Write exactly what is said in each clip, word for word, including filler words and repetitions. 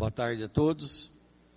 Boa tarde a todos.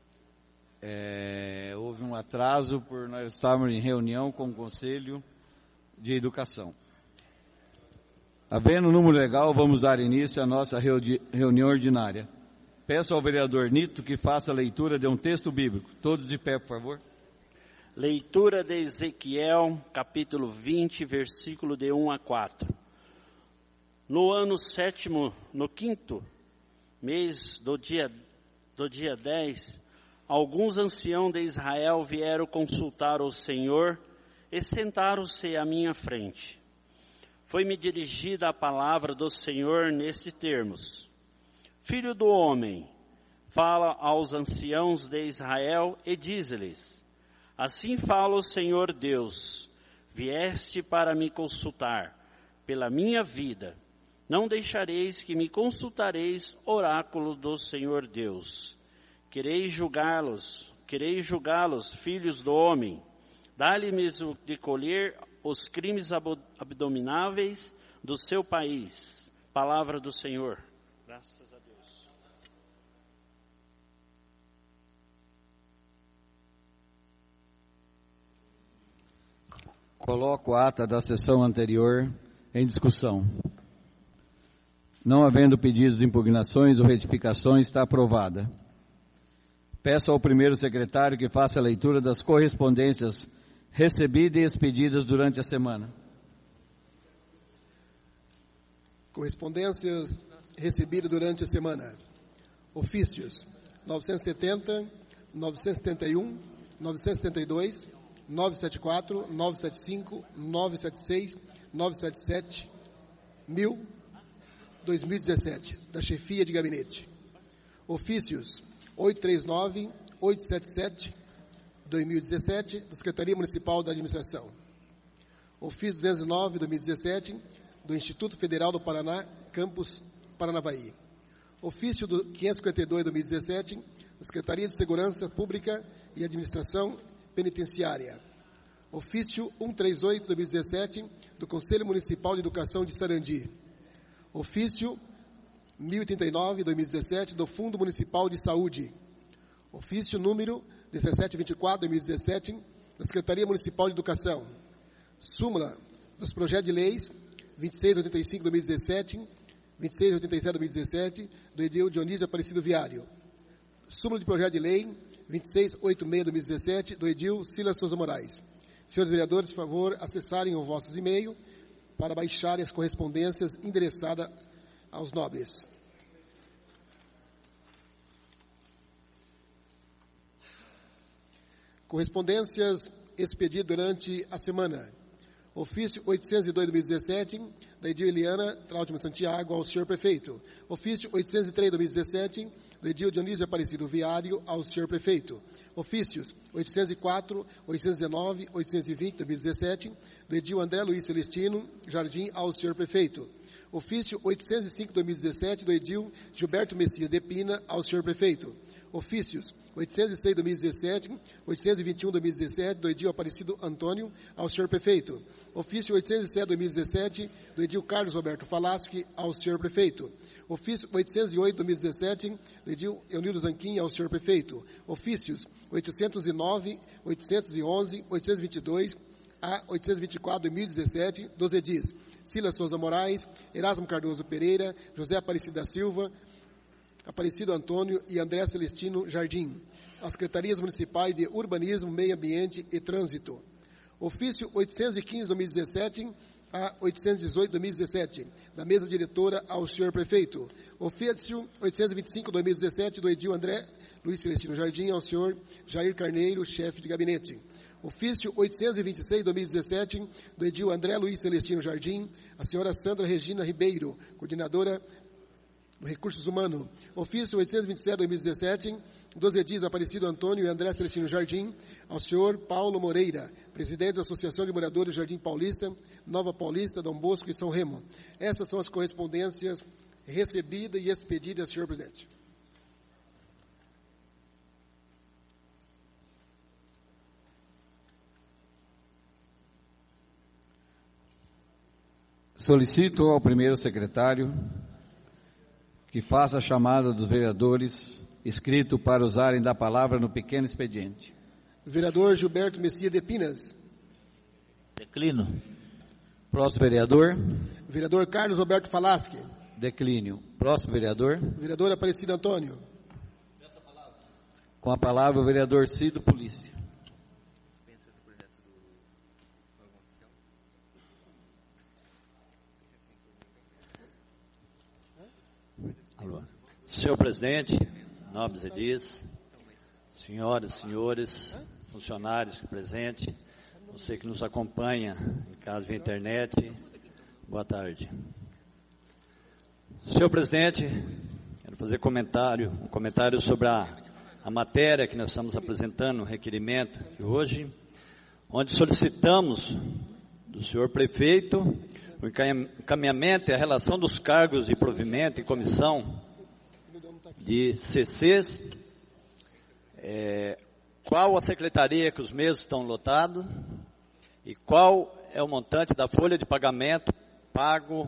É, houve um atraso por nós estarmos em reunião com o Conselho de Educação. Havendo um número legal, vamos dar início à nossa reunião ordinária. Peço ao vereador Nito que faça a leitura de um texto bíblico. Todos de pé, por favor. Leitura de Ezequiel, capítulo vinte, versículo de um a quatro. No ano sétimo, no quinto mês do dia, do dia dez, alguns anciãos de Israel vieram consultar o Senhor e sentaram-se à minha frente. Foi-me dirigida a palavra do Senhor nestes termos: Filho do homem, fala aos anciãos de Israel e diz-lhes: Assim fala o Senhor Deus, vieste para me consultar pela minha vida. Não deixareis que me consultareis, oráculo do Senhor Deus. Quereis julgá-los, quereis julgá-los, filhos do homem. Dá-lhe-me de colher os crimes abomináveis do seu país. Palavra do Senhor. Graças a Deus. Coloco a ata da sessão anterior em discussão. Não havendo pedidos de impugnações ou retificações, está aprovada. Peço ao primeiro secretário que faça a leitura das correspondências recebidas e expedidas durante a semana. Correspondências recebidas durante a semana. Ofícios novecentos e setenta, novecentos e setenta e um, novecentos e setenta e dois, novecentos e setenta e quatro, novecentos e setenta e cinco, novecentos e setenta e seis, novecentos e setenta e sete, mil, dois mil e dezessete, da chefia de gabinete. Ofícios oitocentos e trinta e nove, oitocentos e setenta e sete, dois mil e dezessete, da Secretaria Municipal da Administração. Ofício duzentos e nove, dois mil e dezessete, do Instituto Federal do Paraná, Campus Paranavaí. Ofício do quinhentos e cinquenta e dois, dois mil e dezessete, da Secretaria de Segurança Pública e Administração Penitenciária. Ofício cento e trinta e oito, dois mil e dezessete, do Conselho Municipal de Educação de Sarandi. Ofício mil e trinta e nove, dois mil e dezessete, do Fundo Municipal de Saúde. Ofício número dezessete vinte e quatro, dois mil e dezessete, da Secretaria Municipal de Educação. Súmula dos projetos de leis vinte e seis oitenta e cinco, dois mil e dezessete, vinte e seis oitenta e sete, dois mil e dezessete, do edil Dionísio Aparecido Viário. Súmula de projeto de lei vinte e seis oitenta e seis, dois mil e dezessete, do edil Silas Souza Moraes. Senhores vereadores, por favor, acessarem os vossos e-mails para baixarem as correspondências endereçadas aos nobres. Correspondências expedidas durante a semana. Ofício oitocentos e dois, dois mil e dezessete, da edil Eliana Trautmann Santiago, ao senhor prefeito. Ofício oitocentos e três, dois mil e dezessete, do edil Dionísio Aparecido Viário, ao senhor prefeito. Ofícios oitocentos e quatro, oitocentos e dezenove, oitocentos e vinte, dois mil e dezessete, do edil André Luiz Celestino Jardim, ao senhor prefeito. Ofício oitocentos e cinco, dois mil e dezessete, do edil Gilberto Messias de Pina, ao senhor prefeito. Ofícios oitocentos e seis, dois mil e dezessete, oitocentos e vinte e um, dois mil e dezessete, do edil Aparecido Antônio, ao senhor prefeito. Ofício oitocentos e sete, dois mil e dezessete, do edil Carlos Roberto Falaschi, ao senhor prefeito. Ofício oitocentos e oito, dois mil e dezessete, do edil Eunildo Zanquim, ao senhor prefeito. Ofícios oitocentos e nove, oitocentos e onze, oitocentos e vinte e dois a oitocentos e vinte e quatro, dois mil e dezessete, dos edis Silas Souza Moraes, Erasmo Cardoso Pereira, José Aparecido da Silva, Aparecido Antônio e André Celestino Jardim. As Secretarias Municipais de Urbanismo, Meio Ambiente e Trânsito. Ofício oitocentos e quinze, dois mil e dezessete, a oitocentos e dezoito, dois mil e dezessete, da mesa diretora ao senhor prefeito. Ofício oitocentos e vinte e cinco, dois mil e dezessete, do edil André Luiz Celestino Jardim, ao senhor Jair Carneiro, chefe de gabinete. Ofício oitocentos e vinte e seis, dois mil e dezessete, do edil André Luiz Celestino Jardim, a senhora Sandra Regina Ribeiro, coordenadora do Recursos Humanos. Ofício oitocentos e vinte e sete, dois mil e dezessete, dos edis Aparecido Antônio e André Celestino Jardim, ao senhor Paulo Moreira, presidente da Associação de Moradores Jardim Paulista, Nova Paulista, Dom Bosco e São Remo. Essas são as correspondências recebidas e expedidas, senhor presidente. Solicito ao primeiro secretário que faça a chamada dos vereadores escrito para usarem da palavra no pequeno expediente. Vereador Gilberto Messias de Pinas. Declino. Próximo vereador. Vereador Carlos Roberto Falaschi. Declínio. Próximo vereador. Vereador Aparecido Antônio. Com a palavra o vereador Cido Polícia. Alô. Senhor presidente, nobres edis, senhoras, senhores, funcionários presentes, você que nos acompanha em casa via internet, boa tarde. Senhor presidente, quero fazer comentário, um comentário sobre a, a matéria que nós estamos apresentando, o requerimento de hoje, onde solicitamos do senhor prefeito o encaminhamento e a relação dos cargos de provimento e comissão de C Cs, é, qual a secretaria que os meses estão lotados e qual é o montante da folha de pagamento pago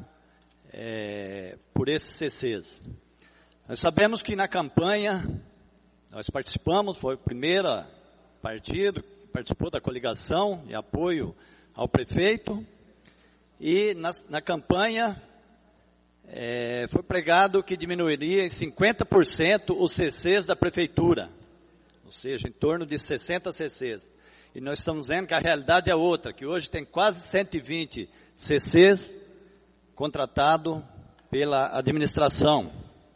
é, por esses C Cs. Nós sabemos que na campanha nós participamos, foi o primeiro partido que participou da coligação de apoio ao prefeito. E na, na campanha é, foi pregado que diminuiria em cinquenta por cento os C Cs da prefeitura, ou seja, em torno de sessenta C Cs. E nós estamos vendo que a realidade é outra, que hoje tem quase cento e vinte C Cs contratados pela administração.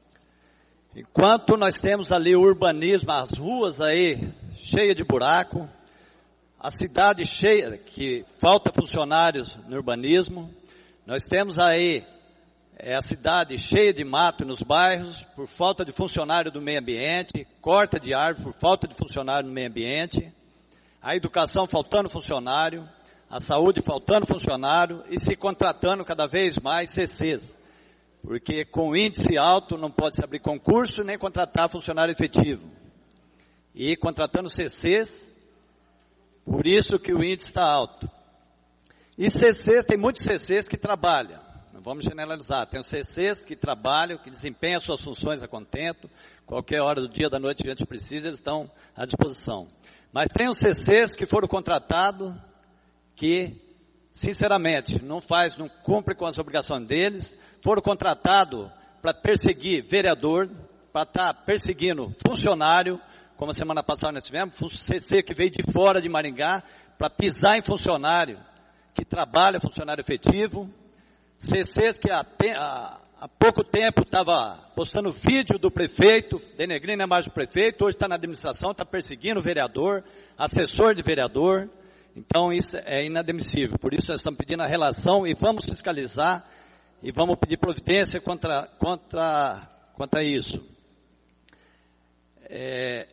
Enquanto nós temos ali o urbanismo, as ruas aí cheias de buraco, a cidade cheia, que falta funcionários no urbanismo. Nós temos aí é, a cidade cheia de mato nos bairros, por falta de funcionário do meio ambiente, corta de árvore por falta de funcionário no meio ambiente, a educação faltando funcionário, a saúde faltando funcionário e se contratando cada vez mais C Cs. Porque com índice alto não pode se abrir concurso nem contratar funcionário efetivo. E contratando C Cs, por isso que o índice está alto. E C Cs, tem muitos C Cs que trabalham. Não vamos generalizar. Tem os C Cs que trabalham, que desempenham suas funções a contento. Qualquer hora do dia, da noite que a gente precisa, eles estão à disposição. Mas tem os C Cs que foram contratados, que, sinceramente, não faz, não cumpre com as obrigações deles. Foram contratados para perseguir vereador, para estar perseguindo funcionário, como a semana passada nós tivemos, C C que veio de fora de Maringá, para pisar em funcionário, que trabalha funcionário efetivo, C Cs que há, há, há pouco tempo estava postando vídeo do prefeito, denegrindo a imagem do prefeito, hoje está na administração, está perseguindo o vereador, assessor de vereador. Então isso é inadmissível, por isso nós estamos pedindo a relação e vamos fiscalizar e vamos pedir providência contra, contra, contra isso. É,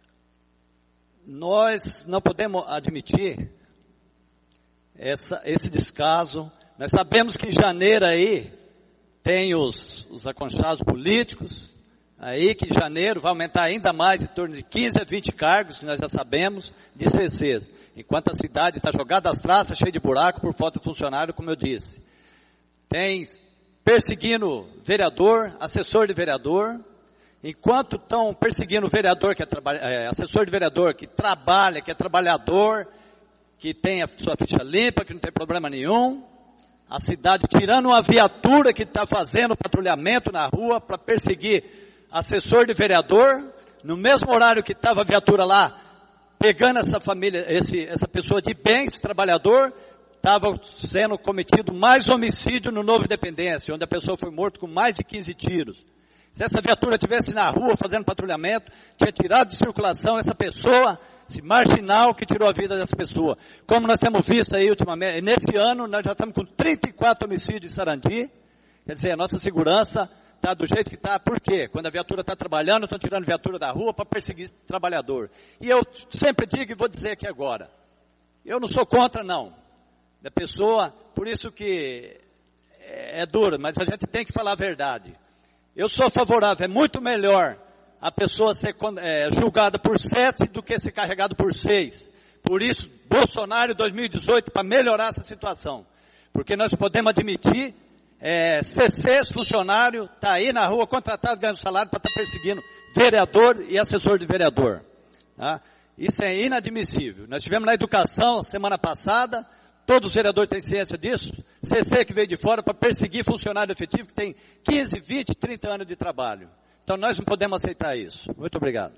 nós não podemos admitir essa, esse descaso. Nós sabemos que em janeiro aí tem os, os aconchados políticos, aí que em janeiro vai aumentar ainda mais, em torno de quinze a vinte cargos, que nós já sabemos, de C Cs. Enquanto a cidade está jogada às traças, cheia de buraco, por falta de funcionário, como eu disse. Tem perseguindo vereador, assessor de vereador. Enquanto estão perseguindo o vereador, que é, é assessor de vereador, que trabalha, que é trabalhador, que tem a sua ficha limpa, que não tem problema nenhum, a cidade tirando uma viatura que está fazendo patrulhamento na rua para perseguir assessor de vereador, no mesmo horário que estava a viatura lá, pegando essa família, esse, essa pessoa de bem, esse trabalhador, estava sendo cometido mais homicídio no Novo Independência, onde a pessoa foi morta com mais de quinze tiros. Se essa viatura estivesse na rua fazendo patrulhamento, tinha tirado de circulação essa pessoa, esse marginal que tirou a vida dessa pessoa. Como nós temos visto aí ultimamente, nesse ano nós já estamos com trinta e quatro homicídios em Sarandi. Quer dizer, a nossa segurança está do jeito que está. Por quê? Quando a viatura está trabalhando, estão tirando a viatura da rua para perseguir esse trabalhador. E eu sempre digo e vou dizer aqui agora, eu não sou contra não, da pessoa, por isso que é, é duro, mas a gente tem que falar a verdade. Eu sou favorável, é muito melhor a pessoa ser é, julgada por sete do que ser carregado por seis. Por isso, Bolsonaro em dois mil e dezoito, para melhorar essa situação. Porque nós podemos admitir é, C C, funcionário, está aí na rua, contratado, ganhando salário para estar tá perseguindo vereador e assessor de vereador. Tá? Isso é inadmissível. Nós tivemos na educação, semana passada, todos os vereadores têm ciência disso, C C que veio de fora para perseguir funcionário efetivo que tem quinze, vinte, trinta anos de trabalho. Então nós não podemos aceitar isso. Muito obrigado.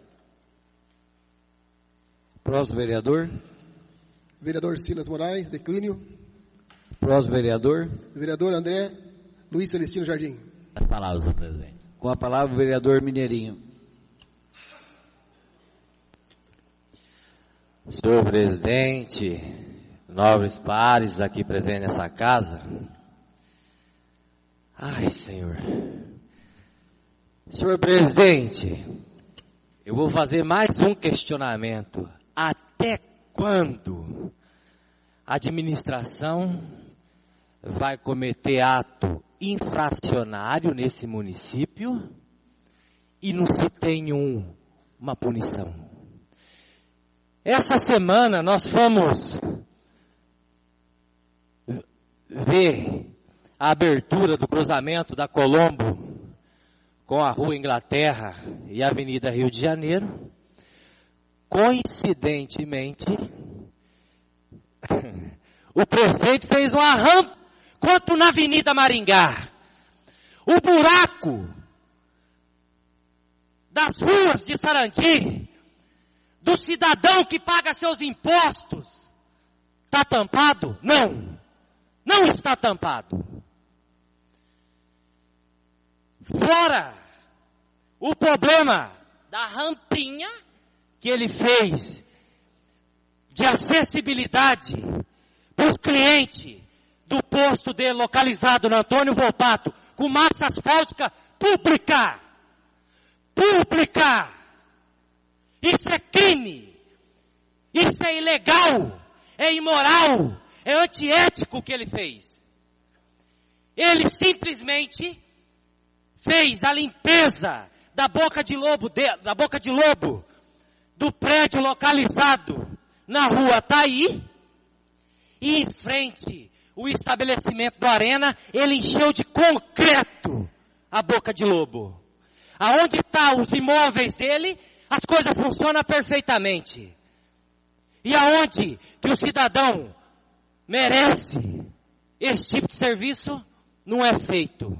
Próximo vereador. Vereador Silas Moraes, declínio. Próximo vereador. Vereador André Luiz Celestino Jardim. As palavras, senhor presidente. Com a palavra o vereador Mineirinho. Senhor presidente, nobres pares aqui presentes nessa casa. Ai, senhor. Senhor presidente, eu vou fazer mais um questionamento. Até quando a administração vai cometer ato infracionário nesse município e não se tem um, uma punição? Essa semana nós fomos ver a abertura do cruzamento da Colombo com a Rua Inglaterra e a Avenida Rio de Janeiro. Coincidentemente, o prefeito fez uma rampa quanto na Avenida Maringá. O buraco das ruas de Sarandi, do cidadão que paga seus impostos, está tampado? Não, não está tampado. Fora o problema da rampinha que ele fez de acessibilidade para os clientes do posto dele localizado no Antônio Volpato, com massa asfáltica pública. Pública. Isso é crime. Isso é ilegal. É imoral. É antiético o que ele fez. Ele simplesmente fez a limpeza da boca de lobo, de, da boca de lobo, do prédio localizado na rua Taí, e em frente o estabelecimento do Arena, ele encheu de concreto a boca de lobo. Aonde estão os imóveis dele, as coisas funcionam perfeitamente. E aonde que o cidadão merece esse tipo de serviço, não é feito.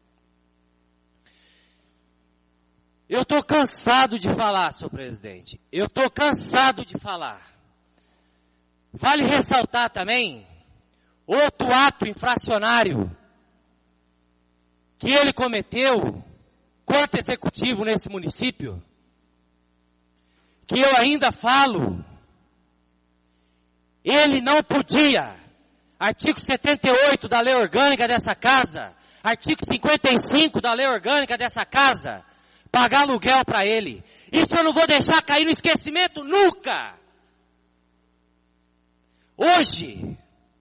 Eu estou cansado de falar, senhor presidente. Eu estou cansado de falar. Vale ressaltar também outro ato infracionário que ele cometeu quanto executivo nesse município, que eu ainda falo. Ele não podia, artigo setenta e oito da lei orgânica dessa casa, artigo cinquenta e cinco da lei orgânica dessa casa, pagar aluguel para ele. Isso eu não vou deixar cair no esquecimento nunca. Hoje,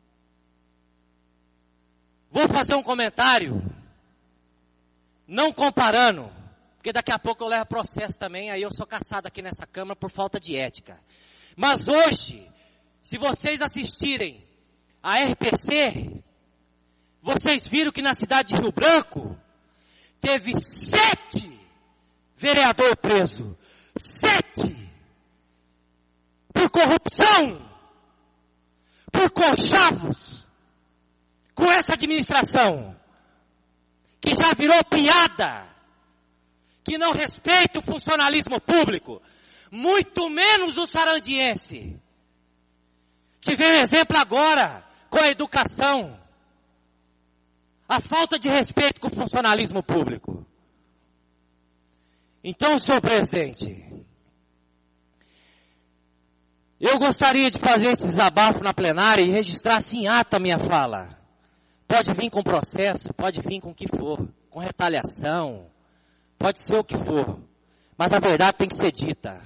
vou fazer um comentário, não comparando, porque daqui a pouco eu levo processo também, aí eu sou caçado aqui nessa Câmara por falta de ética. Mas hoje, se vocês assistirem a R P C, vocês viram que na cidade de Rio Branco, teve sete vereador preso. Sete! Por corrupção! Por conchavos! Com essa administração, que já virou piada, que não respeita o funcionalismo público, muito menos o sarandiense. Tive um exemplo agora com a educação. A falta de respeito com o funcionalismo público. Então, senhor presidente, eu gostaria de fazer esse desabafo na plenária e registrar assim em ata a minha fala. Pode vir com processo, pode vir com o que for, com retaliação, pode ser o que for, mas a verdade tem que ser dita.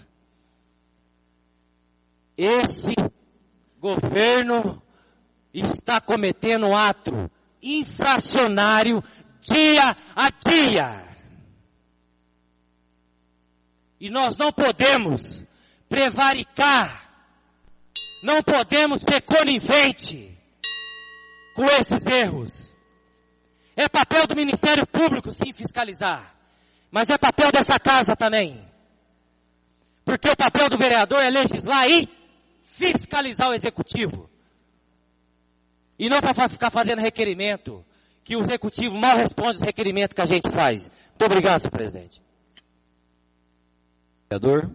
Esse governo está cometendo um ato infracionário dia a dia. E nós não podemos prevaricar, não podemos ser conivente com esses erros. É papel do Ministério Público, sim, fiscalizar. Mas é papel dessa casa também. Porque o papel do vereador é legislar e fiscalizar o executivo. E não para ficar fazendo requerimento, que o executivo mal responde os requerimentos que a gente faz. Muito obrigado, senhor presidente. Vereador.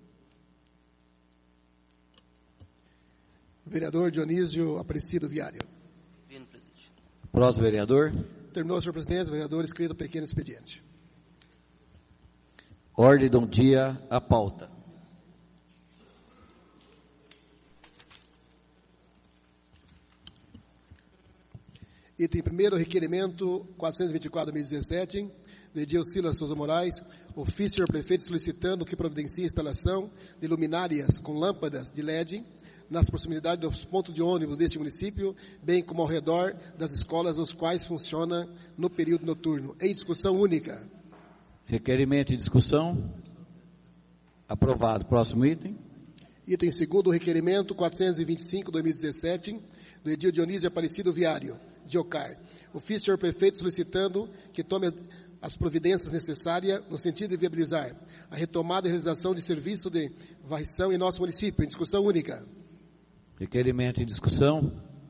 Vereador Dionísio Aparecido Viário. Próximo vereador. Terminou, senhor presidente. Vereador inscrito, pequeno expediente. Ordem do dia, a pauta. Item primeiro, requerimento quatrocentos e vinte e quatro de dois mil e dezessete, do Edil Silas Souza Moraes, ofício ao prefeito solicitando que providencie a instalação de luminárias com lâmpadas de L E D nas proximidades dos pontos de ônibus deste município, bem como ao redor das escolas nos quais funciona no período noturno. Em discussão única. Requerimento em discussão. Aprovado. Próximo item. Item segundo, requerimento quatrocentos e vinte e cinco de dois mil e dezessete, do Edil Dionísio Aparecido Viário, de Ocar. Ofício ao prefeito solicitando que tome as providências necessárias no sentido de viabilizar a retomada e realização de serviço de varrição em nosso município. Em discussão única. Requerimento em discussão.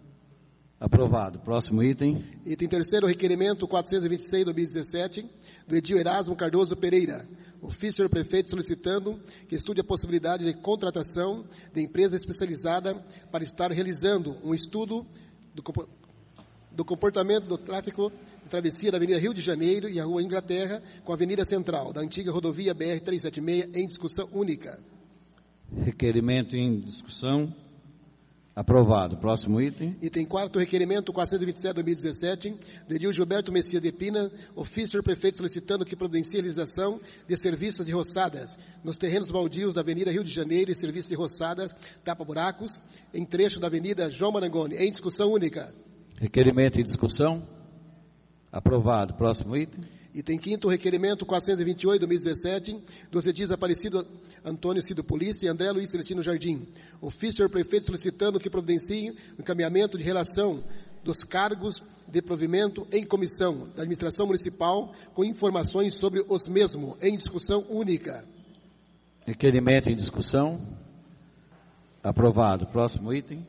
Aprovado. Próximo item. Item terceiro, requerimento quatrocentos e vinte e seis de dois mil e dezessete, do Edil Erasmo Cardoso Pereira. Ofício ao prefeito solicitando que estude a possibilidade de contratação de empresa especializada para estar realizando um estudo do, do comportamento do tráfego de travessia da Avenida Rio de Janeiro e a Rua Inglaterra com a Avenida Central, da antiga rodovia B R trezentos e setenta e seis, em discussão única. Requerimento em discussão. Aprovado. Próximo item. Item quarto, requerimento quatrocentos e vinte e sete de dois mil e dezessete, do Edil Gilberto Messias de Pina, ofício ao prefeito solicitando que providencie a realização de serviços de roçadas nos terrenos baldios da Avenida Rio de Janeiro e serviço de roçadas tapa-buracos em trecho da Avenida João Marangoni. Em discussão única. Requerimento em discussão. Aprovado. Próximo item. Item quinto, requerimento quatrocentos e vinte e oito de dois mil e dezessete, dos edis Aparecido Antônio Cido Polícia e André Luiz Celestino Jardim. Ofício ao prefeito solicitando que providencie o encaminhamento de relação dos cargos de provimento em comissão da administração municipal com informações sobre os mesmos. Em discussão única. Requerimento em discussão. Aprovado. Próximo item.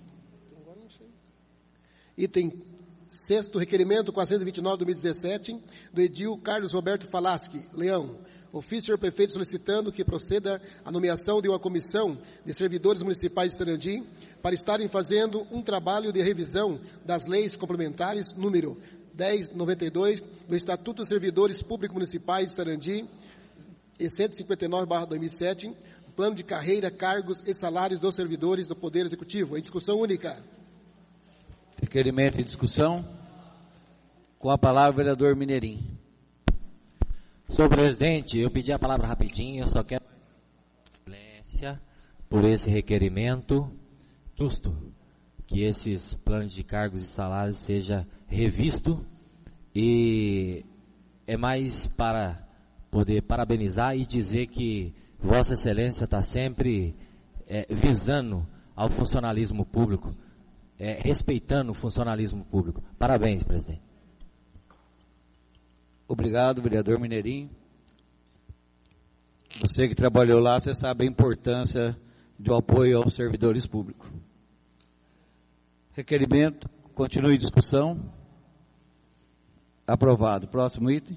Item sexto, requerimento quatrocentos e vinte e nove de dois mil e dezessete, do Edil Carlos Roberto Falaschi, Leão. Ofício ao prefeito solicitando que proceda a nomeação de uma comissão de servidores municipais de Sarandi para estarem fazendo um trabalho de revisão das leis complementares número dez noventa e dois do Estatuto dos Servidores Públicos Municipais de Sarandi e cento e cinquenta e nove barra dois mil e sete, plano de carreira, cargos e salários dos servidores do Poder Executivo. Em discussão única. Requerimento em discussão. Com a palavra, o vereador Mineirinho. Senhor presidente, eu pedi a palavra rapidinho, eu só quero silência por esse requerimento justo, que esses planos de cargos e salários seja revisto, e é mais para poder parabenizar e dizer que Vossa Excelência está sempre é, visando ao funcionalismo público, é, respeitando o funcionalismo público. Parabéns, presidente. Obrigado, vereador Mineirinho. Você que trabalhou lá, você sabe a importância do apoio aos servidores públicos. Requerimento, continue discussão. Aprovado. Próximo item.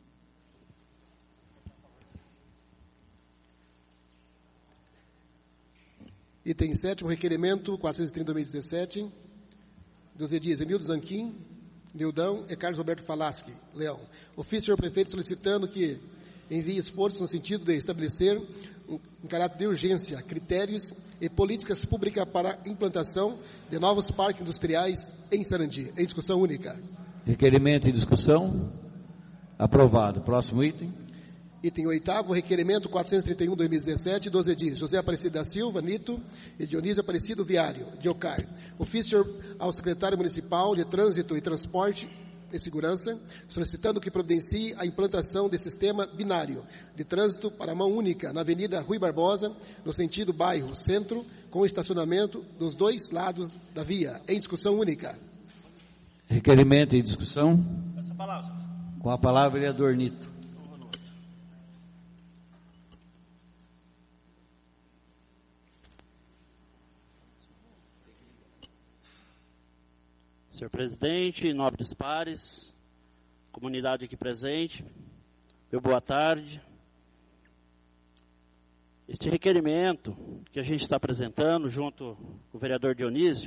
Item sétimo, requerimento quatrocentos e trinta de dois mil e dezessete, dos edis Emildo Zanquim, Nildão e Carlos Roberto Falaschi, Leão. Ofício ao prefeito solicitando que envie esforços no sentido de estabelecer, um, em caráter de urgência, critérios e políticas públicas para a implantação de novos parques industriais em Sarandi. Em discussão única. Requerimento em discussão. Aprovado. Próximo item. Item oitavo, requerimento quatrocentos e trinta e um de dois mil e dezessete, dos edis José Aparecido da Silva, Nito, e Dionísio Aparecido Viário, de Ocar. Ofício ao secretário municipal de Trânsito e Transporte e Segurança, solicitando que providencie a implantação de sistema binário de trânsito para mão única na Avenida Rui Barbosa, no sentido bairro Centro, com estacionamento dos dois lados da via, em discussão única. Requerimento em discussão. Essa palavra. Com a palavra, vereador Nito. Senhor presidente, nobres pares, comunidade aqui presente, meu boa tarde. Este requerimento que a gente está apresentando junto com o vereador Dionísio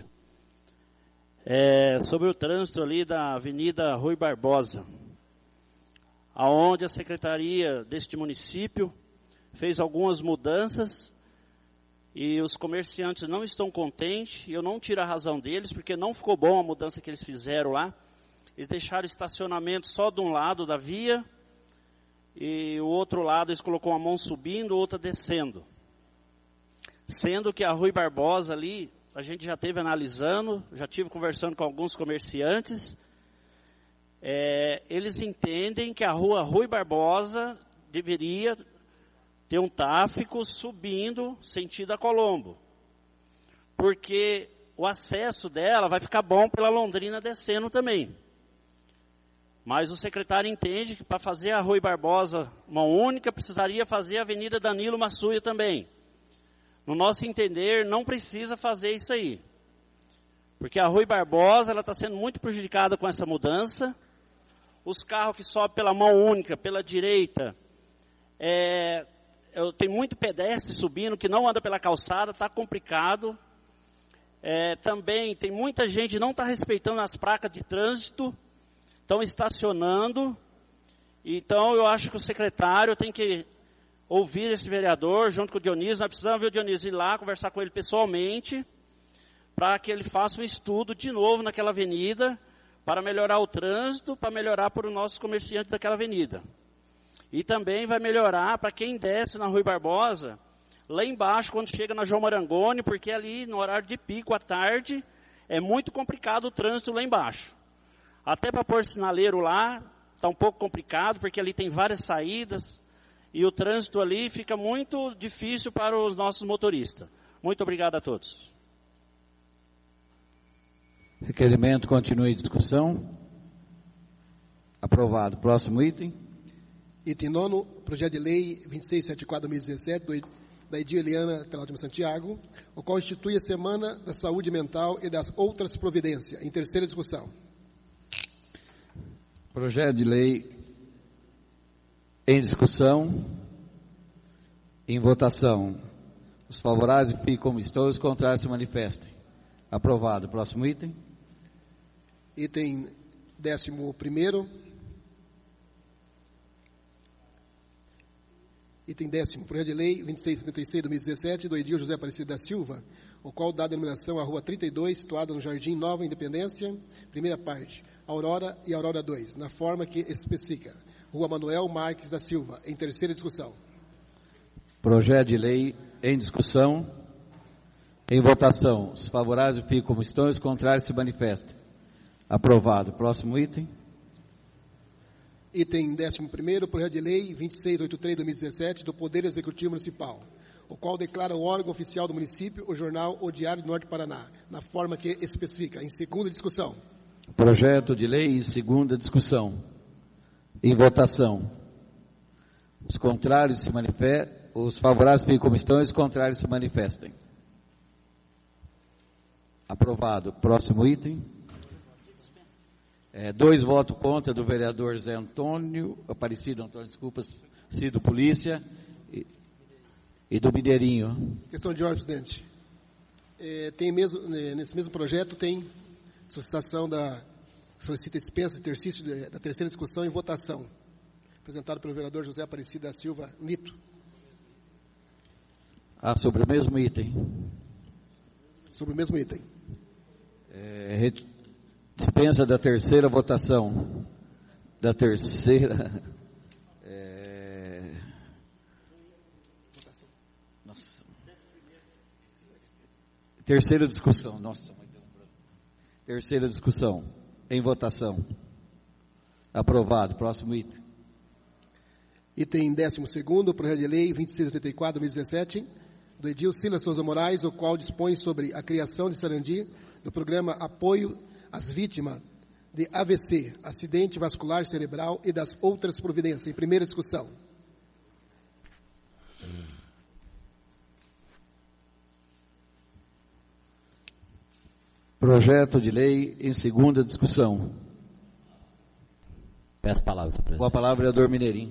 é sobre o trânsito ali da Avenida Rui Barbosa, aonde a secretaria deste município fez algumas mudanças e os comerciantes não estão contentes, e eu não tiro a razão deles, porque não ficou bom a mudança que eles fizeram lá. Eles deixaram estacionamento só de um lado da via, e o outro lado eles colocou uma mão subindo, outra descendo. Sendo que a Rui Barbosa ali, a gente já teve analisando, já tive conversando com alguns comerciantes, é, eles entendem que a rua Rui Barbosa deveria ter um tráfego subindo sentido a Colombo, porque o acesso dela vai ficar bom pela Londrina descendo também. Mas o secretário entende que para fazer a Rui Barbosa uma única, precisaria fazer a Avenida Danilo Massuia também. No nosso entender, não precisa fazer isso aí, porque a Rui Barbosa ela está sendo muito prejudicada com essa mudança. Os carros que sobem pela mão única, pela direita, é... Eu, tem muito pedestre subindo, que não anda pela calçada, está complicado. É, também tem muita gente que não está respeitando as placas de trânsito, estão estacionando. Então eu acho que o secretário tem que ouvir esse vereador, junto com o Dionísio. Nós precisamos ver o Dionísio ir lá, conversar com ele pessoalmente, para que ele faça um estudo de novo naquela avenida, para melhorar o trânsito, para melhorar para os nossos comerciantes daquela avenida. E também vai melhorar para quem desce na Rui Barbosa, lá embaixo, quando chega na João Marangoni, porque ali no horário de pico à tarde, é muito complicado o trânsito lá embaixo. Até para pôr sinaleiro lá, está um pouco complicado, porque ali tem várias saídas, e o trânsito ali fica muito difícil para os nossos motoristas. Muito obrigado a todos. Requerimento continua em discussão. Aprovado. Próximo item. Item nono, projeto de lei vinte e seis setenta e quatro barra dois mil e dezessete, do, da Edir Eliana Trautmann Santiago, o qual institui a Semana da Saúde Mental e das outras providências. Em terceira discussão. Projeto de lei em discussão, em votação. Os favoráveis ficam como estão, os contrários se manifestem. Aprovado. Próximo item. Item décimo primeiro. Item décimo, projeto de lei vinte e seis setenta e seis de dois mil e dezessete, do Edil José Aparecido da Silva, o qual dá a denominação à Rua trinta e dois, situada no Jardim Nova Independência, primeira parte, Aurora e Aurora dois, na forma que especifica. Rua Manuel Marques da Silva, em terceira discussão. Projeto de lei em discussão, em votação. Os favoráveis ficam como estão, os contrários se manifestam. Aprovado. Próximo item. Item décimo primeiro, projeto de lei vinte e seis oitenta e três de dois mil e dezessete, do Poder Executivo Municipal, o qual declara o órgão oficial do município o jornal O Diário do Norte do Paraná, na forma que especifica. Em segunda discussão. Projeto de lei em segunda discussão. Em votação. Os contrários se manifestam, os favoráveis ficam como estão, e os contrários se manifestem. Aprovado. Próximo item. É, dois votos contra do vereador Zé Antônio, Aparecido Antônio, desculpa, Cido Polícia, e, e do Mineirinho. Questão de ordem, presidente. É, tem mesmo, nesse mesmo projeto tem solicitação da, solicita dispensa de exercício da terceira discussão em votação, apresentado pelo vereador José Aparecido da Silva Nito. Ah, sobre o mesmo item. Sobre o mesmo item. É, dispensa da terceira votação. Da terceira. É... Nossa. Terceira discussão. Nossa, terceira discussão. Em votação. Aprovado. Próximo item. Item décimo segundo, projeto de lei vinte e seis oitenta e quatro de dois mil e dezessete, do Edil Silas Souza Moraes, o qual dispõe sobre a criação de Sarandi do programa Apoio às Vítimas de A V C, acidente vascular cerebral e das outras providências. Em primeira discussão. Projeto de lei em segunda discussão. Peço palavras, senhor presidente. Com a palavra, vereador Mineirinho.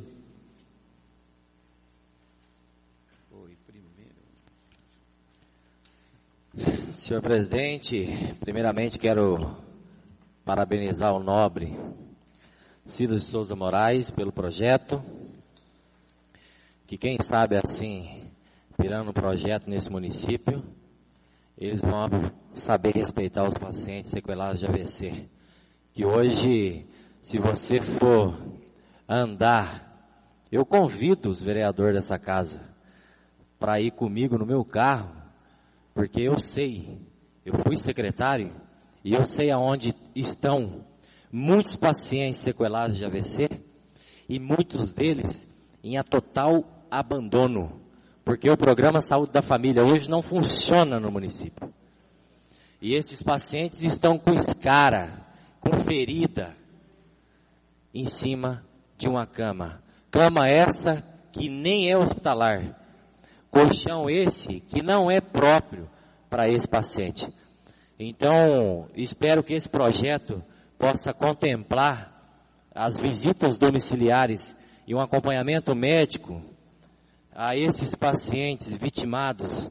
Senhor presidente, primeiramente quero parabenizar o nobre Silas de Souza Moraes pelo projeto, que quem sabe assim, virando um projeto nesse município, eles vão saber respeitar os pacientes sequelados de A V C. Que hoje, se você for andar, eu convido os vereadores dessa casa para ir comigo no meu carro, porque eu sei, eu fui secretário, e eu sei aonde estão muitos pacientes sequelados de A V C, e muitos deles em a total abandono, porque o programa Saúde da Família hoje não funciona no município. E esses pacientes estão com escara, com ferida, em cima de uma cama. Cama essa que nem é hospitalar. Colchão esse que não é próprio para esse paciente. Então, espero que esse projeto possa contemplar as visitas domiciliares e um acompanhamento médico a esses pacientes vitimados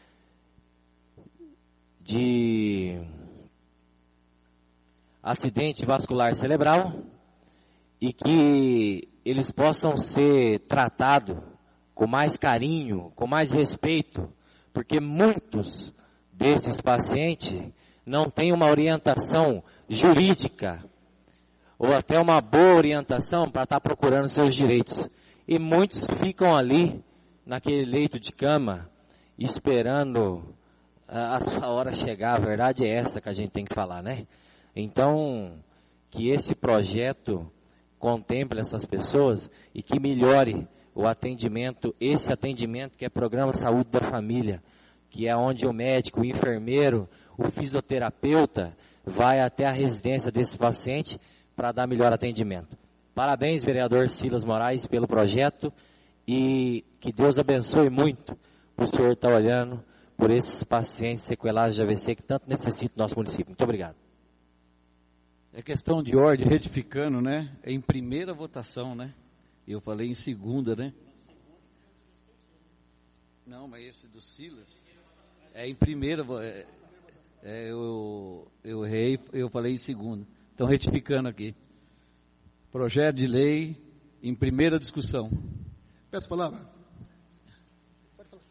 de acidente vascular cerebral e que eles possam ser tratados com mais carinho, com mais respeito, porque muitos desses pacientes não têm uma orientação jurídica ou até uma boa orientação para estar procurando seus direitos. E muitos ficam ali, naquele leito de cama, esperando a sua hora chegar. A verdade é essa que a gente tem que falar, né? Então, que esse projeto contemple essas pessoas e que melhore o atendimento, esse atendimento que é Programa Saúde da Família, que é onde o médico, o enfermeiro, o fisioterapeuta vai até a residência desse paciente para dar melhor atendimento. Parabéns, vereador Silas Moraes, pelo projeto e que Deus abençoe muito o senhor estar olhando por esses pacientes sequelados de A V C que tanto necessitam do nosso município. Muito obrigado. É questão de ordem, retificando, né? É em primeira votação, né? Eu falei em segunda, né? Não, mas esse do Silas é em primeira. É, é, eu, eu errei, eu falei em segunda. Então, retificando aqui. Projeto de lei em primeira discussão. Peço a palavra. Pode falar.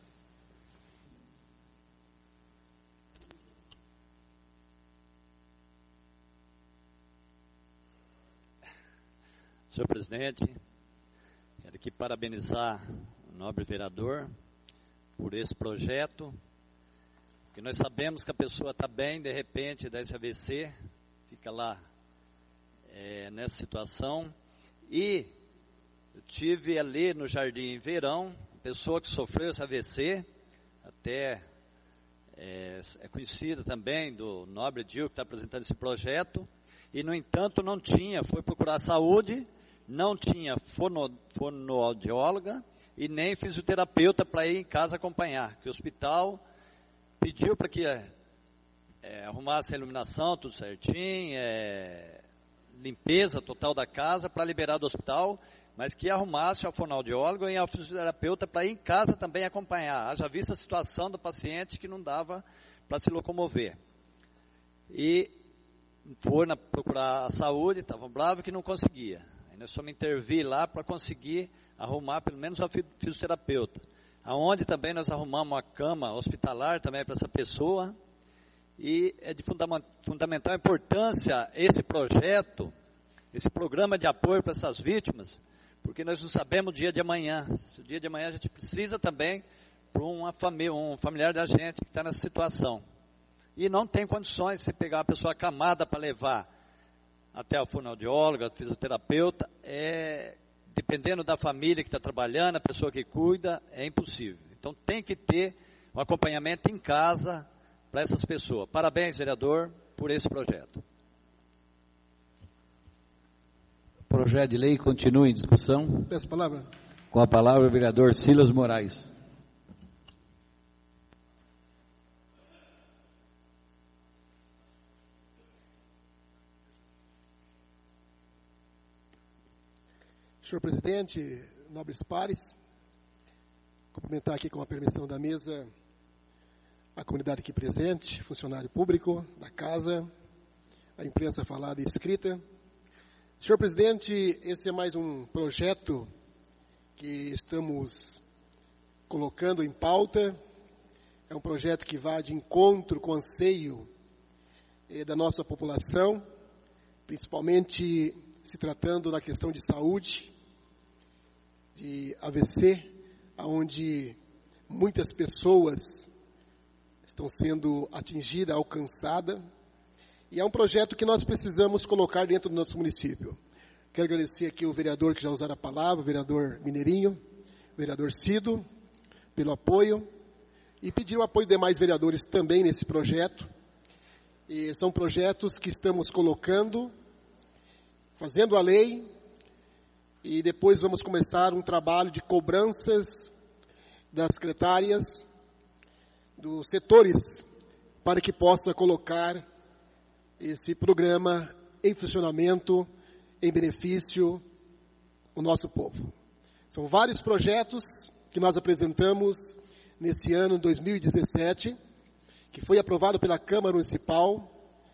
Senhor presidente, quero aqui parabenizar o nobre vereador por esse projeto, porque nós sabemos que a pessoa está bem, de repente, dá esse A V C, fica lá é, nessa situação. E eu tive ali no Jardim Verão, pessoa que sofreu esse A V C, até é, é conhecida também do nobre Dio, que está apresentando esse projeto, e no entanto não tinha, foi procurar saúde, não tinha fono, fonoaudióloga e nem fisioterapeuta para ir em casa acompanhar, que o hospital pediu para que é, é, arrumasse a iluminação, tudo certinho, é, limpeza total da casa para liberar do hospital, mas que arrumasse a fonoaudióloga e a fisioterapeuta para ir em casa também acompanhar. Haja vista a situação do paciente que não dava para se locomover. E foi na, procurar a saúde, estavam bravos que não conseguia. Aí nós fomos intervir lá para conseguir arrumar pelo menos a fisioterapeuta. Aonde também nós arrumamos uma cama hospitalar também para essa pessoa. E é de fundamental importância esse projeto, esse programa de apoio para essas vítimas, porque nós não sabemos o dia de amanhã. Se o dia de amanhã a gente precisa também para uma família, um familiar da gente que está nessa situação. E não tem condições de você pegar uma pessoa acamada para levar até a fonoaudióloga, a fisioterapeuta, é, dependendo da família que está trabalhando, a pessoa que cuida, é impossível. Então tem que ter um acompanhamento em casa para essas pessoas. Parabéns, vereador, por esse projeto. Projeto de lei continua em discussão. Peço a palavra. Com a palavra o vereador Silas Moraes. Senhor presidente, nobres pares, cumprimentar aqui com a permissão da mesa a comunidade aqui presente, funcionário público da casa, a imprensa falada e escrita. Senhor presidente, esse é mais um projeto que estamos colocando em pauta. É um projeto que vai de encontro com o anseio eh, da nossa população, principalmente se tratando da questão de saúde, de A V C, onde muitas pessoas estão sendo atingidas, alcançadas, e é um projeto que nós precisamos colocar dentro do nosso município. Quero agradecer aqui o vereador que já usaram a palavra, o vereador Mineirinho, o vereador Cido, pelo apoio, e pedir o apoio de demais vereadores também nesse projeto. E são projetos que estamos colocando, fazendo a lei, e depois vamos começar um trabalho de cobranças das secretárias, dos setores, para que possa colocar esse programa em funcionamento, em benefício do nosso povo. São vários projetos que nós apresentamos nesse ano dois mil e dezessete, que foi aprovado pela Câmara Municipal,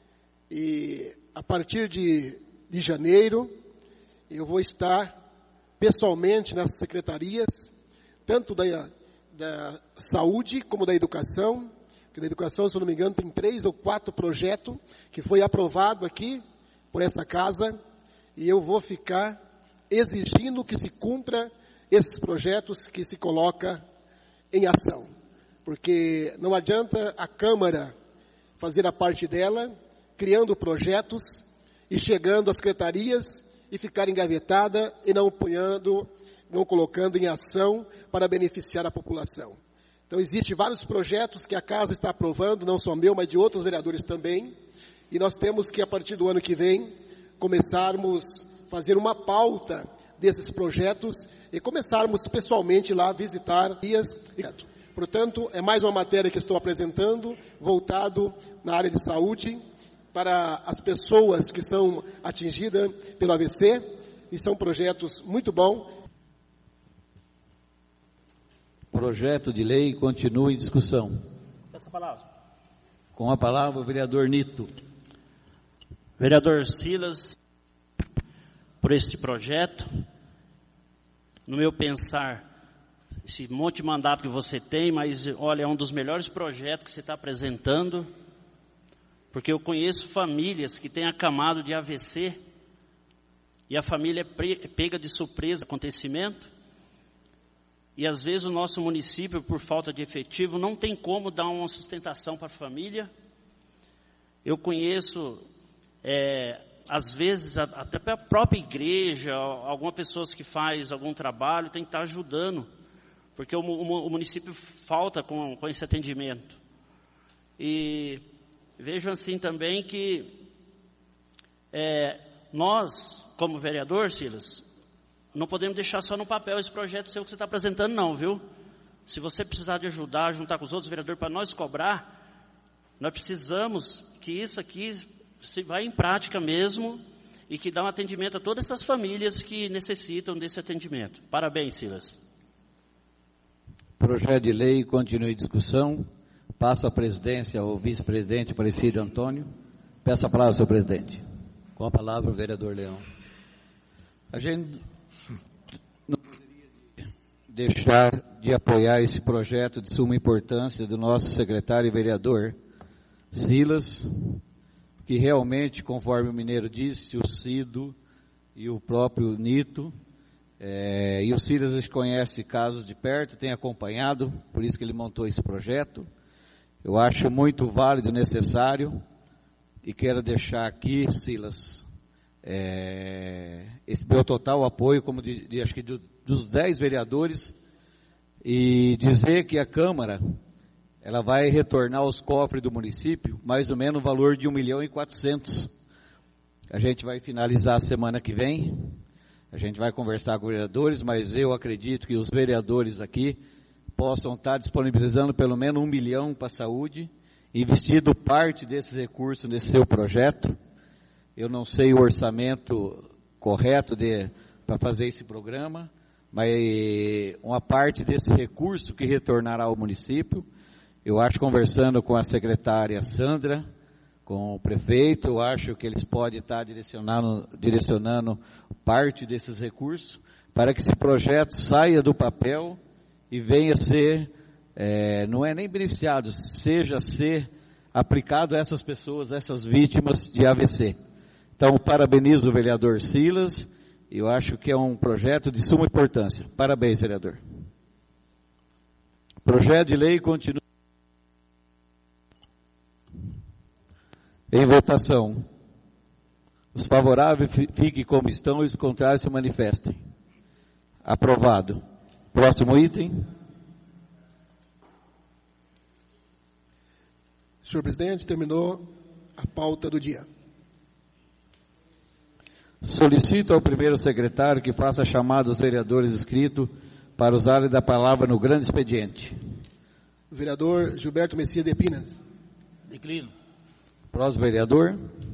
e a partir de, de janeiro eu vou estar pessoalmente nas secretarias, tanto da, da saúde como da educação, porque da educação, se eu não me engano, tem três ou quatro projetos que foi aprovado aqui por essa casa, e eu vou ficar exigindo que se cumpra esses projetos que se coloca em ação. Porque não adianta a Câmara fazer a parte dela, criando projetos e chegando às secretarias e ficar engavetada e não apoiando, não colocando em ação para beneficiar a população. Então, existem vários projetos que a casa está aprovando, não só meu, mas de outros vereadores também, e nós temos que, a partir do ano que vem, começarmos a fazer uma pauta desses projetos e começarmos pessoalmente lá a visitar dias. Portanto, é mais uma matéria que estou apresentando, voltado na área de saúde, para as pessoas que são atingidas pelo A V C, e são projetos muito bons. Projeto de lei continua em discussão. Essa palavra. Com a palavra o vereador Nito. Vereador Silas, por este projeto, no meu pensar, esse monte de mandato que você tem, mas olha, é um dos melhores projetos que você está apresentando, porque eu conheço famílias que têm acamado de A V C, e a família é pega de surpresa com o acontecimento, e às vezes o nosso município, por falta de efetivo, não tem como dar uma sustentação para a família. Eu conheço, é, às vezes, até a própria igreja, algumas pessoas que fazem algum trabalho, tem que estar ajudando, porque o, o, o município falta com, com esse atendimento. E vejo assim também que é, nós, como vereador, Silas, não podemos deixar só no papel esse projeto seu que você está apresentando, não, viu? Se você precisar de ajudar, juntar com os outros vereadores para nós cobrar, nós precisamos que isso aqui se vá em prática mesmo e que dá um atendimento a todas essas famílias que necessitam desse atendimento. Parabéns, Silas. Projeto de lei continua em discussão. Passo a presidência ao vice-presidente Aparecido Antônio. Peço a palavra ao senhor presidente. Com a palavra o vereador Leão. A gente não poderia deixar de apoiar esse projeto de suma importância do nosso secretário e vereador Silas, que realmente, conforme o Mineiro disse, o Cido e o próprio Nito, é, e o Silas conhece casos de perto, tem acompanhado, por isso que ele montou esse projeto. Eu acho muito válido e necessário, e quero deixar aqui, Silas, é, esse meu total apoio, como de, de, acho que de, dos dez vereadores, e dizer que a Câmara, ela vai retornar aos cofres do município mais ou menos o valor de um milhão e quatrocentos. A gente vai finalizar a semana que vem, A gente vai conversar com os vereadores, mas eu acredito que os vereadores aqui possam estar disponibilizando pelo menos um milhão para a saúde, investindo parte desses recursos nesse seu projeto. Eu não sei o orçamento correto para fazer esse programa, mas uma parte desse recurso que retornará ao município, eu acho, conversando com a secretária Sandra, com o prefeito, eu acho que eles podem estar direcionando, direcionando parte desses recursos para que esse projeto saia do papel e venha a ser, é, não é nem beneficiado, seja a ser aplicado a essas pessoas, a essas vítimas de A V C. Então, parabenizo o vereador Silas, eu acho que é um projeto de suma importância. Parabéns, vereador. Projeto de lei continua em votação. Os favoráveis fiquem como estão e os contrários se manifestem. Aprovado. Próximo item. Senhor presidente, terminou a pauta do dia. Solicito ao primeiro secretário que faça a chamada dos vereadores inscritos para usarem da palavra no grande expediente. Vereador Gilberto Messias de Pinas. Declino. Próximo vereador.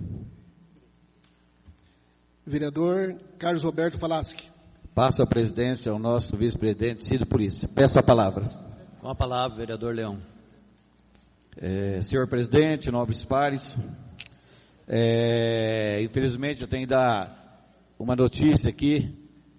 Vereador Carlos Roberto Falaschi. Passo a presidência ao nosso vice-presidente Cid Polícia. Peço a palavra. Com a palavra, vereador Leão. É, senhor presidente, nobres pares, é, infelizmente eu tenho que dar uma notícia aqui,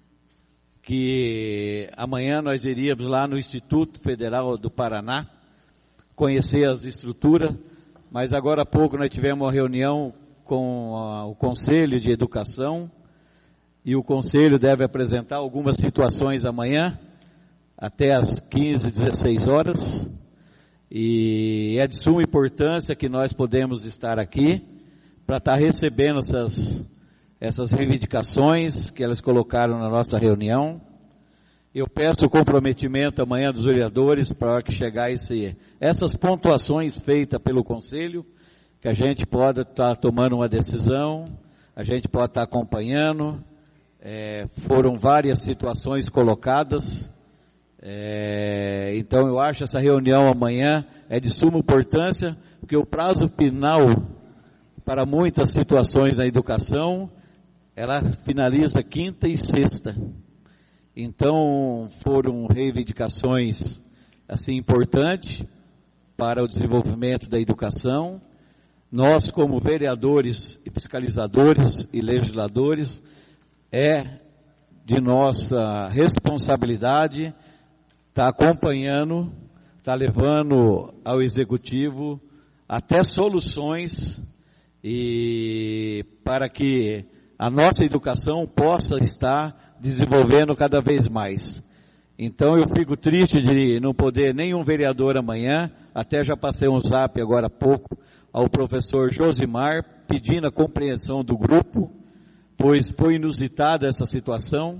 que amanhã nós iríamos lá no Instituto Federal do Paraná, conhecer as estruturas, mas agora há pouco nós tivemos uma reunião com a, o Conselho de Educação, e o Conselho deve apresentar algumas situações amanhã, até às quinze, dezesseis horas, e é de suma importância que nós podemos estar aqui, para estar recebendo essas, essas reivindicações que elas colocaram na nossa reunião. Eu peço o comprometimento amanhã dos vereadores para que chegar esse, essas pontuações feitas pelo Conselho, que a gente pode estar tomando uma decisão, a gente pode estar acompanhando. É, foram várias situações colocadas, é, então eu acho essa reunião amanhã é de suma importância, porque o prazo final para muitas situações na educação, ela finaliza quinta e sexta. Então foram reivindicações assim importantes para o desenvolvimento da educação. Nós, como vereadores e fiscalizadores e legisladores, é de nossa responsabilidade estar acompanhando, estar levando ao executivo até soluções e para que a nossa educação possa estar desenvolvendo cada vez mais. Então eu fico triste de não poder nenhum vereador amanhã, até já passei um zap agora há pouco ao professor Josimar pedindo a compreensão do grupo, pois foi inusitada essa situação,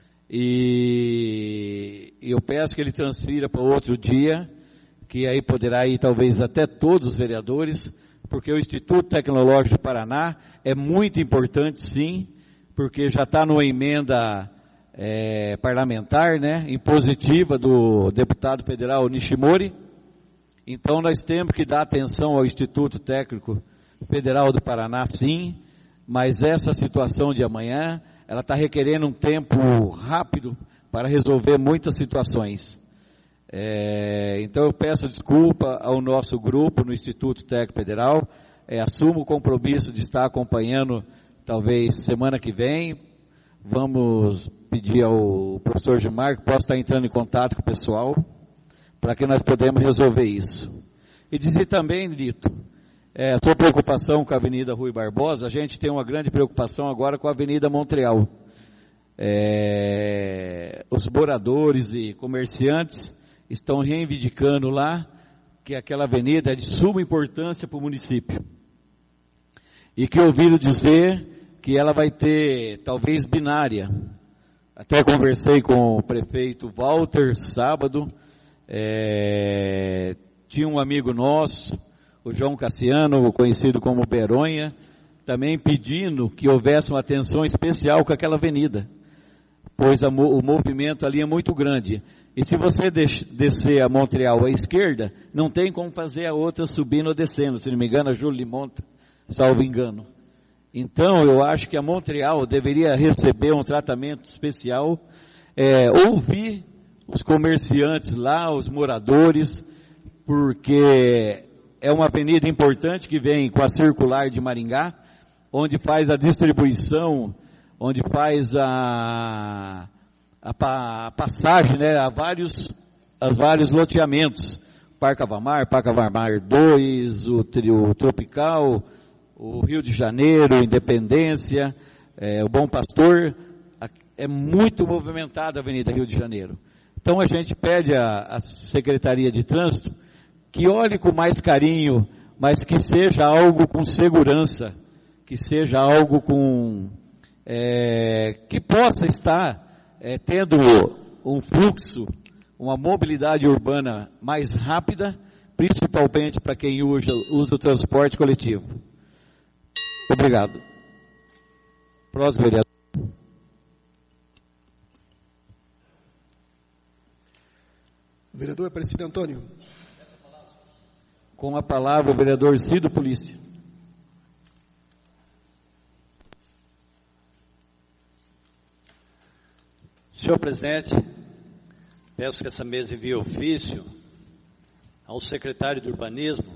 e eu peço que ele transfira para outro dia, que aí poderá ir talvez até todos os vereadores, porque o Instituto Tecnológico do Paraná é muito importante sim, porque já está numa emenda é, parlamentar, né, impositiva do deputado federal Nishimori. Então nós temos que dar atenção ao Instituto Técnico Federal do Paraná sim, mas essa situação de amanhã, ela está requerendo um tempo rápido para resolver muitas situações. É, então eu peço desculpa ao nosso grupo no Instituto Técnico Federal, é, assumo o compromisso de estar acompanhando, talvez semana que vem, vamos pedir ao professor Gilmar que possa estar entrando em contato com o pessoal, para que nós podemos resolver isso. E dizer também, Lito, É, a sua preocupação com a Avenida Rui Barbosa, a gente tem uma grande preocupação agora com a Avenida Montreal. É, os moradores e comerciantes estão reivindicando lá que aquela avenida é de suma importância para o município. E que ouviram dizer que ela vai ter, talvez, binária. Até conversei com o prefeito Walter sábado, é, tinha um amigo nosso, o João Cassiano, conhecido como Beronha, também pedindo que houvesse uma atenção especial com aquela avenida, pois a, o movimento ali é muito grande. E se você des, descer a Montreal à esquerda, não tem como fazer a outra subindo ou descendo. Se não me engano, a Júlio Limonta, salvo engano. Então, eu acho que a Montreal deveria receber um tratamento especial, é, ouvir os comerciantes lá, os moradores, porque é uma avenida importante que vem com a circular de Maringá, onde faz a distribuição, onde faz a, a, a passagem, né, a vários, a vários loteamentos. Parque Avamar, Parque Avamar dois, o, o Tropical, o Rio de Janeiro, Independência, é, o Bom Pastor. É muito movimentada a Avenida Rio de Janeiro. Então a gente pede à Secretaria de Trânsito que olhe com mais carinho, mas que seja algo com segurança, que seja algo com, é, que possa estar é, tendo um fluxo, uma mobilidade urbana mais rápida, principalmente para quem usa, usa o transporte coletivo. Obrigado. Próximo vereador. Vereador Aparecido Antônio. Com a palavra o vereador Cido Polícia. Senhor presidente, peço que essa mesa envie ofício ao secretário de urbanismo.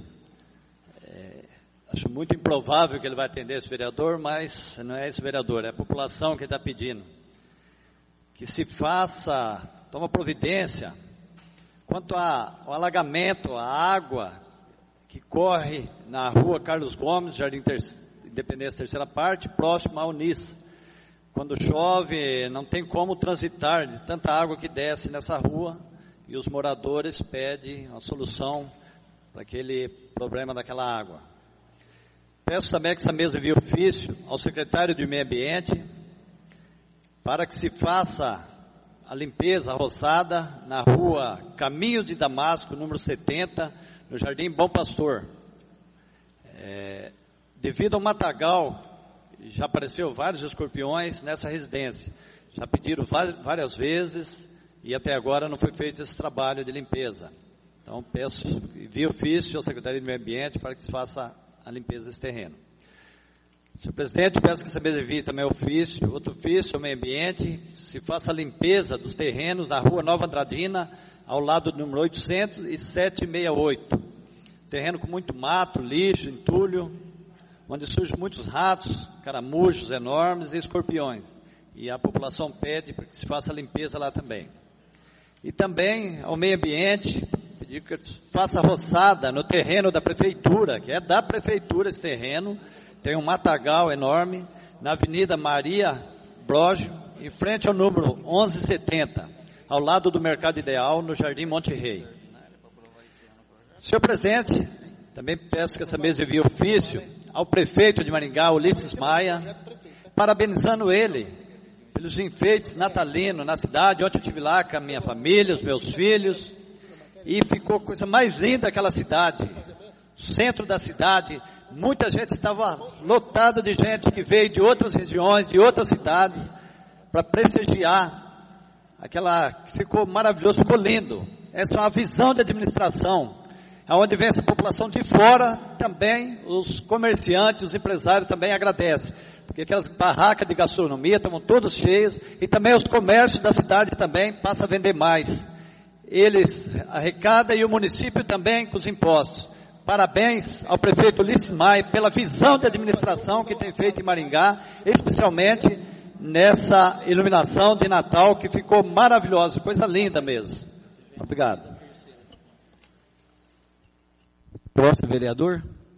É, acho muito improvável que ele vai atender esse vereador, mas não é esse vereador, é a população que está pedindo. Que se faça, toma providência, quanto ao alagamento, a água que corre na rua Carlos Gomes, Jardim Ter- Independência Terceira Parte, próximo à Unis. Quando chove, não tem como transitar de tanta água que desce nessa rua, e os moradores pedem uma solução para aquele problema daquela água. Peço também que essa mesa envie ofício ao secretário de Meio Ambiente, para que se faça a limpeza, a roçada, na rua Caminho de Damasco, número setenta, no Jardim Bom Pastor. É, devido ao matagal, já apareceu vários escorpiões nessa residência. Já pediram várias vezes e até agora não foi feito esse trabalho de limpeza. Então peço, envio ofício ao secretário de Meio Ambiente para que se faça a limpeza desse terreno. Senhor presidente, peço que essa mesa envie também ofício, outro ofício ao Meio Ambiente, se faça a limpeza dos terrenos na rua Nova Andradina, ao lado do número oitocentos e setecentos e sessenta e oito. Terreno com muito mato, lixo, entulho, onde surgem muitos ratos, caramujos enormes e escorpiões. E a população pede para que se faça a limpeza lá também. E também ao Meio Ambiente, pedir que faça a roçada no terreno da prefeitura, que é da prefeitura esse terreno. Tem um matagal enorme na Avenida Maria Brogio, em frente ao número onze setenta, ao lado do Mercado Ideal, no Jardim Monte Rei. Senhor presidente, também peço que essa mesa envie ofício ao prefeito de Maringá, Ulisses Maia, parabenizando ele pelos enfeites natalinos na cidade. Ontem eu estive lá com a minha família, os meus filhos, e ficou a coisa mais linda aquela cidade. Centro da cidade, muita gente, estava lotado de gente que veio de outras regiões, de outras cidades, para prestigiar aquela, ficou maravilhoso, ficou lindo. Essa é uma visão de administração, aonde vem essa população de fora, também os comerciantes, os empresários também agradecem, porque aquelas barracas de gastronomia estavam todas cheias, e também os comércios da cidade também passam a vender mais. Eles arrecadam e o município também com os impostos. Parabéns ao prefeito Ulisses Maia pela visão de administração que tem feito em Maringá, especialmente nessa iluminação de Natal que ficou maravilhosa, coisa linda mesmo. Obrigado. Próximo vereador.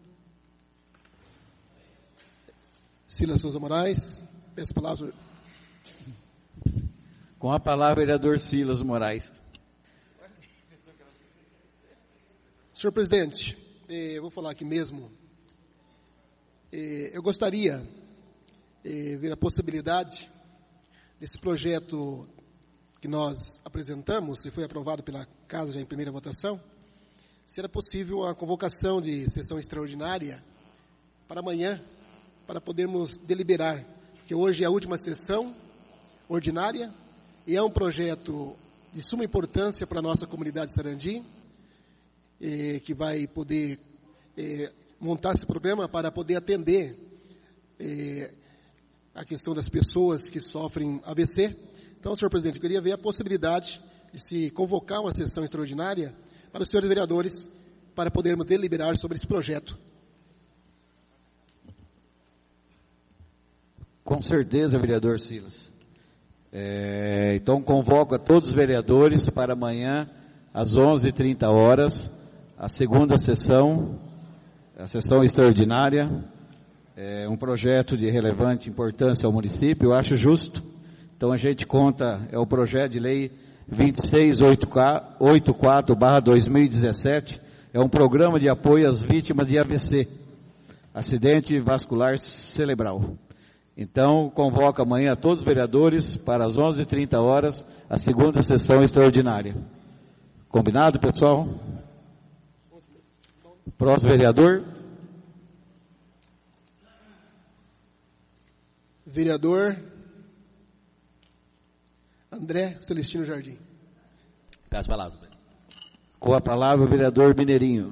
Silas Souza Moraes, peço a palavra. Com a palavra, vereador Silas Moraes. Senhor presidente, eu vou falar aqui mesmo. Eu gostaria de ver a possibilidade desse projeto que nós apresentamos, e foi aprovado pela Casa já em primeira votação, se era possível a convocação de sessão extraordinária para amanhã, para podermos deliberar, porque hoje é a última sessão ordinária, E é um projeto de suma importância para a nossa comunidade Sarandi, eh, que vai poder eh, montar esse programa para poder atender eh, a questão das pessoas que sofrem A V C. Então, senhor presidente, eu queria ver a possibilidade de se convocar uma sessão extraordinária para os senhores vereadores, para podermos deliberar sobre esse projeto. Com certeza, vereador Silas. É, então, convoco a todos os vereadores para amanhã, às onze e trinta horas, a segunda sessão, a sessão extraordinária, é um projeto de relevante importância ao município, eu acho justo. Então, a gente conta, é o projeto de lei vinte e seis oitenta e quatro barra dois mil e dezessete, é um programa de apoio às vítimas de A V C, acidente vascular cerebral. Então, convoco amanhã a todos os vereadores para as onze e trinta horas, a segunda sessão extraordinária. Combinado, pessoal? Próximo vereador. Vereador André Celestino Jardim. Peço palavras. Com a palavra o vereador Mineirinho.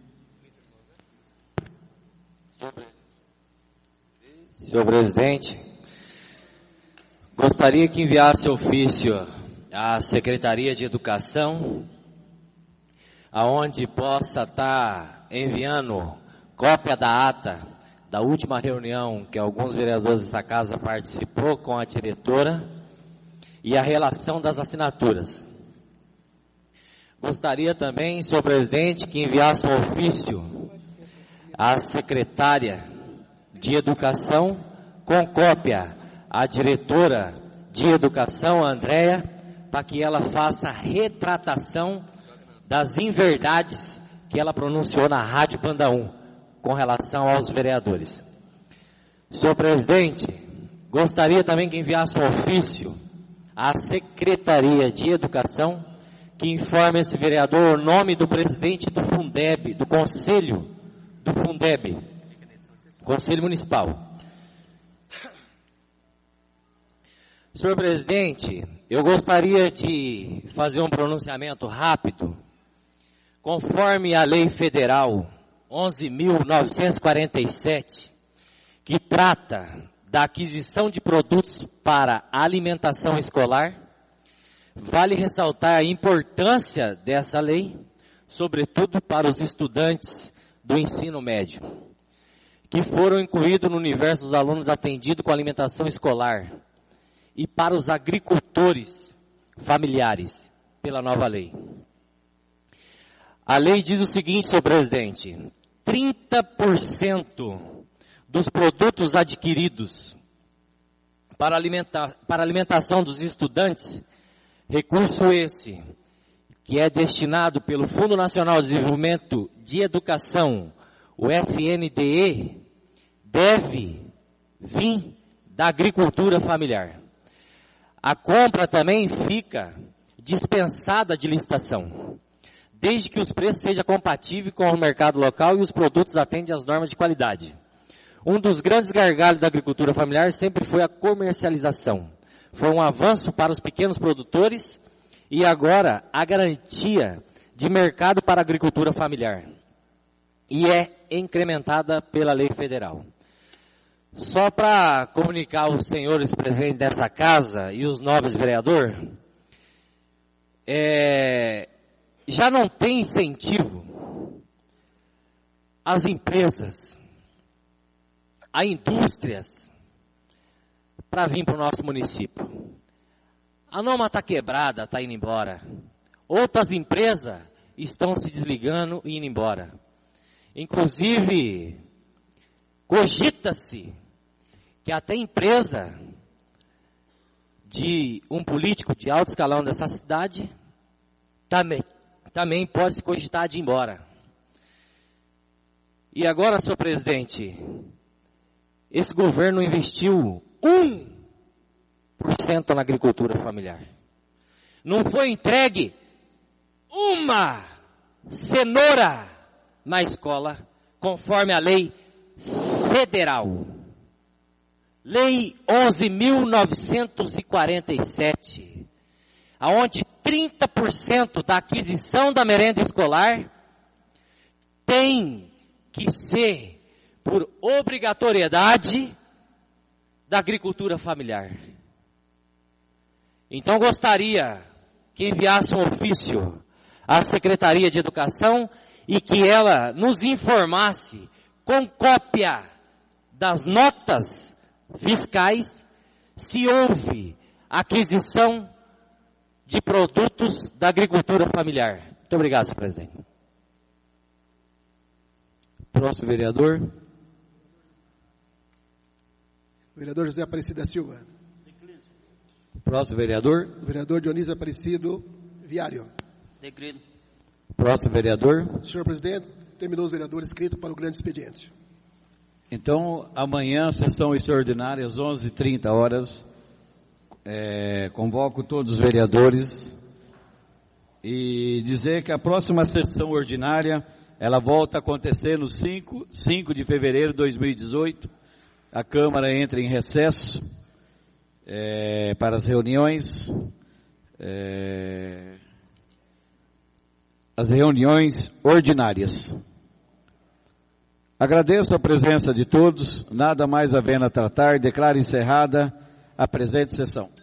Senhor presidente, gostaria que enviasse ofício à Secretaria de Educação, aonde possa estar enviando cópia da ata da última reunião que alguns vereadores dessa casa participou com a diretora e a relação das assinaturas. Gostaria também, senhor presidente, que enviasse um ofício à secretária de Educação, com cópia à diretora de Educação, a Andréia, para que ela faça retratação das inverdades que ela pronunciou na Rádio Banda um, com relação aos vereadores. Senhor presidente, gostaria também que enviasse um ofício à Secretaria de Educação, que informe esse vereador o nome do presidente do Fundeb, do Conselho do Fundeb, Conselho Municipal. Senhor presidente, eu gostaria de fazer um pronunciamento rápido, conforme a Lei Federal onze mil novecentos e quarenta e sete, que trata da aquisição de produtos para alimentação escolar. Vale ressaltar a importância dessa lei, sobretudo para os estudantes do ensino médio, que foram incluídos no universo dos alunos atendidos com alimentação escolar, e para os agricultores familiares, pela nova lei. A lei diz o seguinte, senhor presidente: trinta por cento dos produtos adquiridos para, alimentar, para alimentação dos estudantes, recurso esse, que é destinado pelo Fundo Nacional de Desenvolvimento de Educação, o F N D E, deve vir da agricultura familiar. A compra também fica dispensada de licitação, desde que os preços sejam compatíveis com o mercado local e os produtos atendem às normas de qualidade. Um dos grandes gargalos da agricultura familiar sempre foi a comercialização. Foi um avanço para os pequenos produtores e agora a garantia de mercado para a agricultura familiar. E é incrementada pela lei federal. Só para comunicar aos senhores presentes dessa casa e os nobres vereadores, é, já não tem incentivo às empresas, a indústrias, para vir para o nosso município. A norma está quebrada, está indo embora. Outras empresas estão se desligando e indo embora. Inclusive, cogita-se que até empresa de um político de alto escalão dessa cidade também, também pode se cogitar de ir embora. E agora, senhor presidente, esse governo investiu um por cento na agricultura familiar. Não foi entregue uma cenoura na escola, conforme a lei federal. Lei onze mil novecentos e quarenta e sete. onde trinta por cento da aquisição da merenda escolar tem que ser por obrigatoriedade da agricultura familiar. Então gostaria que enviasse um ofício à Secretaria de Educação e que ela nos informasse com cópia das notas fiscais se houve aquisição de produtos da agricultura familiar. Muito obrigado, senhor presidente. Próximo vereador. Vereador José Aparecido da Silva. Próximo vereador. Vereador Dionísio Aparecido Viário. Decreto. Próximo vereador. Senhor presidente, terminou os vereadores inscritos para o grande expediente. Então, amanhã, sessão extraordinária, às onze e trinta horas, é, convoco todos os vereadores e dizer que a próxima sessão ordinária, ela volta a acontecer no cinco, cinco de fevereiro de dois mil e dezoito. A Câmara entra em recesso é, para as reuniões, é, as reuniões ordinárias. Agradeço a presença de todos, nada mais havendo a tratar, declaro encerrada a presente sessão.